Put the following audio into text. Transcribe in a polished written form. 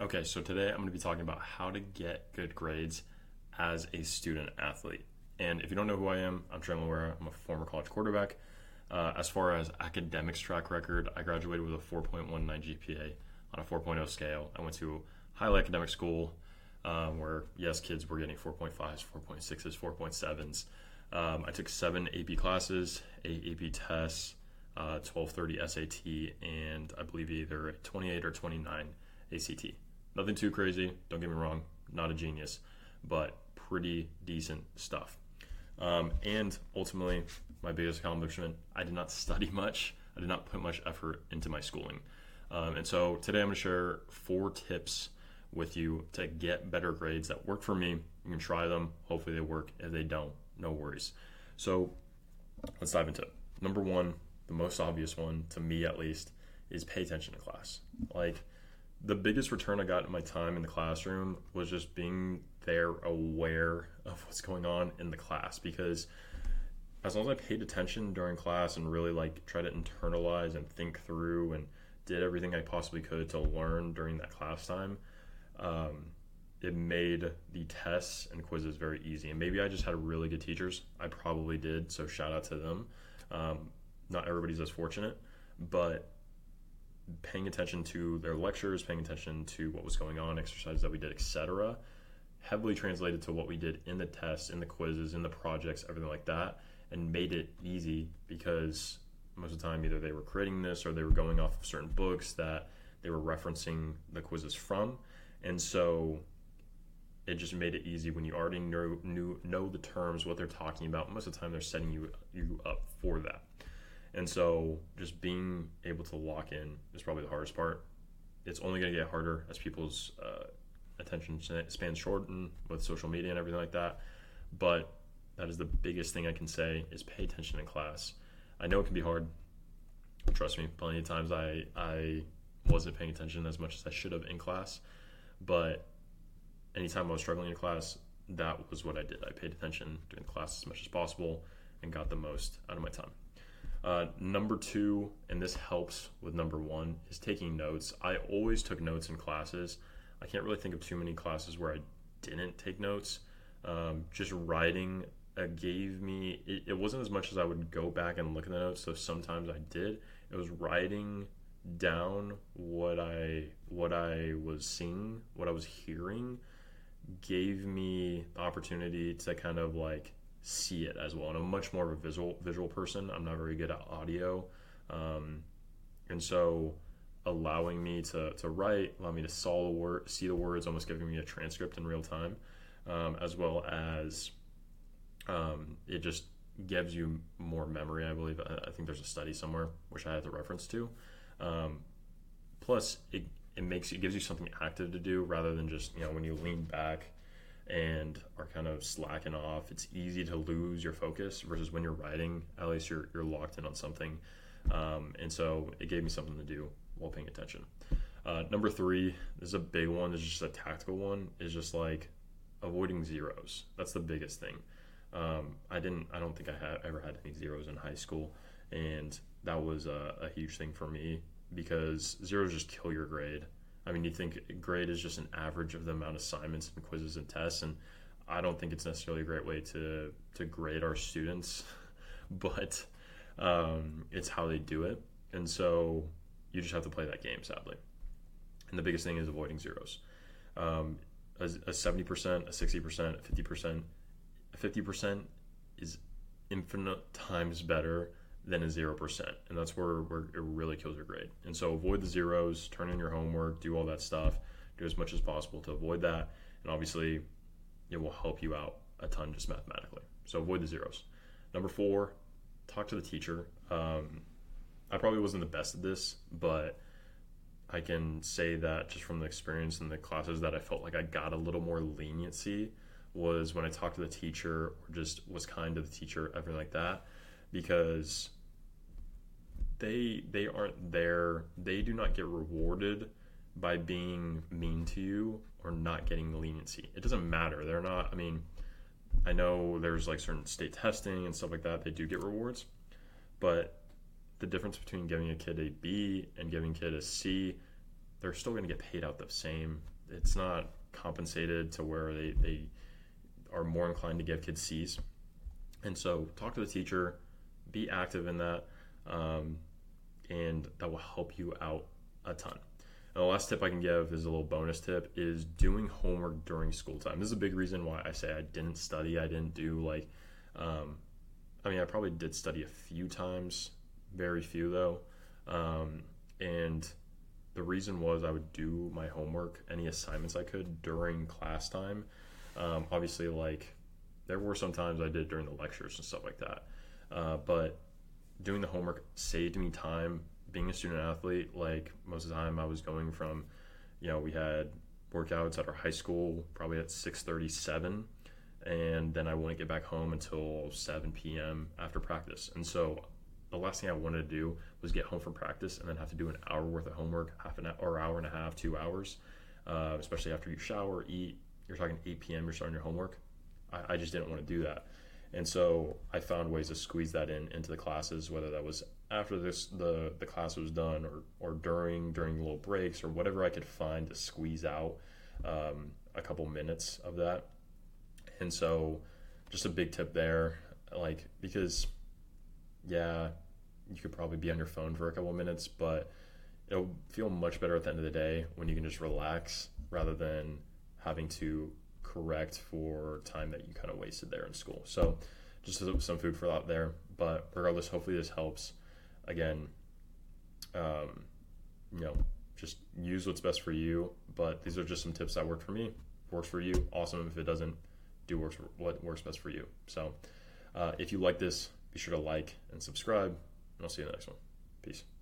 Okay, so today I'm going to be talking about how to get good grades as a student athlete. And if you don't know who I am, I'm Trent Loera. I'm a former college quarterback. As far as academics track record, I graduated with a 4.19 GPA on a 4.0 scale. I went to highly academic school where, yes, kids were getting 4.5s, 4.6s, 4.7s. I took 7 AP classes, 8 AP tests, 1230 SAT, and I believe either 28 or 29 ACT. Nothing too crazy, don't get me wrong, not a genius, but pretty decent stuff. And ultimately, my biggest accomplishment, I did not study much. I did not put much effort into my schooling. And so today I'm going to share 4 tips with you to get better grades that work for me. You can try them. Hopefully they work. If they don't, no worries. So let's dive into it. Number 1, the most obvious one, to me at least, is pay attention to class. Like, the biggest return I got in my time in the classroom was just being there, aware of what's going on in the class, because as long as I paid attention during class and really try to internalize and think through and did everything I possibly could to learn during that class time, it made the tests and quizzes very easy. And maybe I just had really good teachers. I probably did, so shout out to them. Not everybody's as fortunate, but paying attention to their lectures, paying attention to what was going on, exercises that we did, etc., heavily translated to what we did in the tests, in the quizzes, in the projects, everything like that, and made it easy because most of the time either they were creating this or they were going off of certain books that they were referencing the quizzes from. And so it just made it easy when you already know the terms, what they're talking about. Most of the time they're setting you up for that. And so just being able to lock in is probably the hardest part. It's only going to get harder as people's attention spans shorten with social media and everything like that. But that is the biggest thing I can say is pay attention in class. I know it can be hard. Trust me, plenty of times I wasn't paying attention as much as I should have in class. But anytime I was struggling in class, that was what I did. I paid attention during class as much as possible and got the most out of my time. Number 2, and this helps with number 1, is taking notes. I always took notes in classes. I can't really think of too many classes where I didn't take notes. Just writing gave me, it wasn't as much as I would go back and look at the notes, so sometimes I did. It was writing down what I was seeing, what I was hearing, gave me the opportunity to kind of see it as well. And I'm much more of a visual person. I'm not very good at audio. And so allowing me to write, allow me to see the words, almost giving me a transcript in real time, as well as it just gives you more memory, I believe. I think there's a study somewhere, which I had the reference to. Plus, it gives you something active to do rather than just, when you lean back and are kind of slacking off, it's easy to lose your focus versus when you're writing, at least you're locked in on something. And so it gave me something to do while paying attention. Number 3, this is a big one. This is just a tactical one, is just avoiding zeros. That's the biggest thing. I don't think I ever had any zeros in high school, and that was a huge thing for me because zeros just kill your grade. I mean, you think grade is just an average of the amount of assignments and quizzes and tests, and I don't think it's necessarily a great way to grade our students, but it's how they do it. And so you just have to play that game, sadly. And the biggest thing is avoiding zeros. A 70%, a 60%, a 50%. A 50% is infinite times better than a 0%, and that's where it really kills your grade. And so avoid the zeros, turn in your homework, do all that stuff, do as much as possible to avoid that, and obviously it will help you out a ton just mathematically. So avoid the zeros. Number 4, talk to the teacher. I probably wasn't the best at this, but I can say that just from the experience in the classes that I felt like I got a little more leniency was when I talked to the teacher or just was kind to the teacher, everything like that, because they aren't there. They do not get rewarded by being mean to you or not getting the leniency. It doesn't matter. They're not, I know there's certain state testing and stuff like that. They do get rewards, but the difference between giving a kid a B and giving a kid a C they're still going to get paid out the same. It's not compensated to where they are more inclined to give kids C's. And so talk to the teacher, be active in that, and that will help you out a ton. And the last tip I can give is a little bonus tip, is doing homework during school time. This is a big reason why I say I didn't study. I didn't do I probably did study a few times, very few though. And the reason was I would do my homework, any assignments I could during class time. Obviously, there were some times I did during the lectures and stuff like that. But doing the homework saved me time. Being a student athlete, most of the time I was going from, we had workouts at our high school probably at 6:37, and then I wouldn't get back home until 7 p.m. after practice. And so the last thing I wanted to do was get home from practice and then have to do an hour worth of homework, half an hour or hour and a half, 2 hours, especially after you shower, eat. You're talking 8 p.m. you're starting your homework. I just didn't want to do that. And so I found ways to squeeze that into the classes, whether that was after the class was done or during little breaks or whatever I could find to squeeze out a couple minutes of that. And so just a big tip there, because you could probably be on your phone for a couple minutes, but it'll feel much better at the end of the day when you can just relax rather than having to correct for time that you kind of wasted there in school. So just some food for thought there. But regardless, hopefully this helps. Again, just use what's best for you. But these are just some tips that worked for me. If it works for you, awesome. If it doesn't, do what works best for you. So if you like this, be sure to like and subscribe, and I'll see you in the next one. Peace.